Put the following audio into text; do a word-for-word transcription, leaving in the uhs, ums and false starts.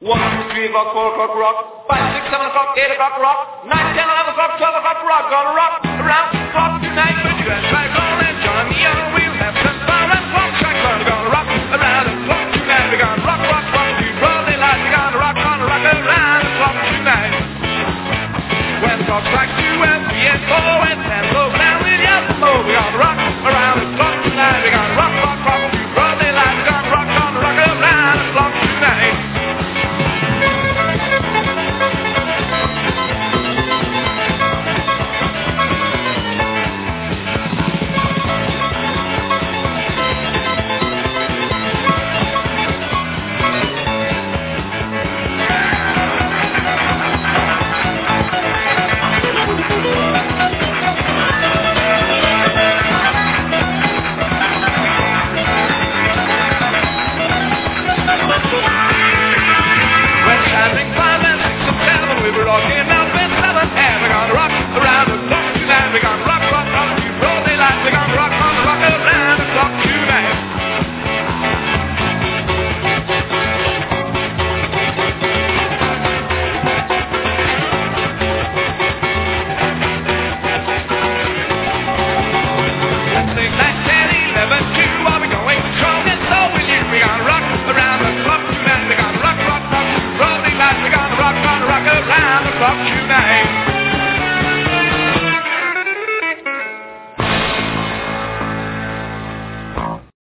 One, three o'clock, four o'clock, rock. Five, six, seven o'clock, eight o'clock, rock. Nine, ten, eleven o'clock, twelve o'clock, rock. Gonna rock around the clock tonight. Put your hands back on and join me on the wheel.